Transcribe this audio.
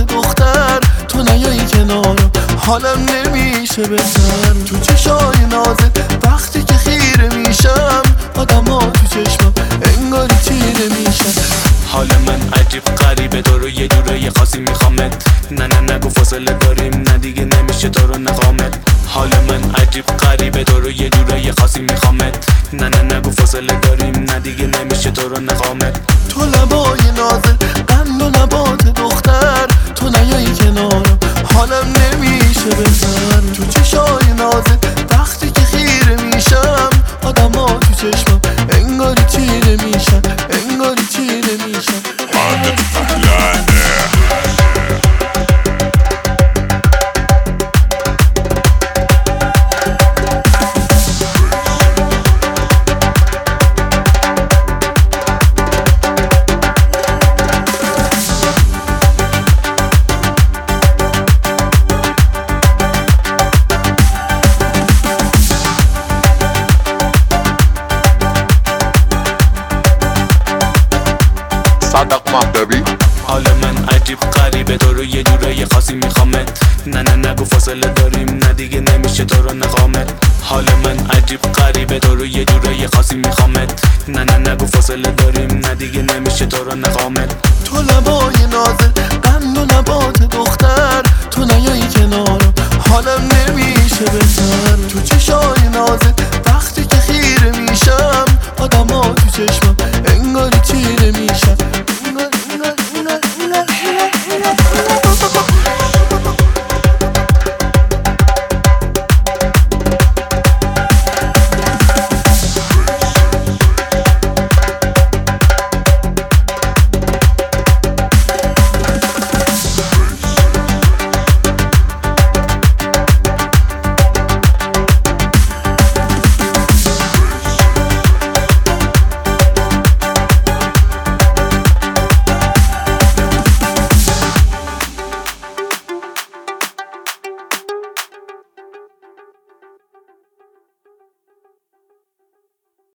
دختر تو نیایی کنارم حالم نمیشه بهتر. تو چشای نازت وقتی که خیره میشم آدم ها تو چشمم انگاری تیره میشن. حال من عجیب غریبه تو رو یه جورای خاصی میخوامت. نه نگو فاصله داریم نه دیگه نمیشه تو رو نقامت. حال من عجیب غریبه تو رو یه جورای خاصی میخوامت. نه نگو فاصله داریم نه دیگه نمیشه تو رو نقامت. تو لبای نازت قند و نبات دختر تو نیایی کنارم حالم نمیشه بهتر. تو چشای نازت وقتی که خیره میشم آدم ها تو چشمم انگاری تیره میشن انگاری تیره میشن. صدق مهدوی. حال من عجیب غریبه تو رو یه جورای خاصی میخوامت. نه نگو فاصله داریم نه دیگه نمیشه تو رو نقامت. حال من عجیب غریبه تو رو یه جورای خاصی میخوامت. نه نگو فاصله داریم نه دیگه نمیشه تو رو نقامت. تو لبای نازت قند و نبات دختر تو نیایی کنارم حالم نمیشه بهتر. تو چشای نازت وقتی که خیره میشم آدم ها تو چشمم انگاری تیره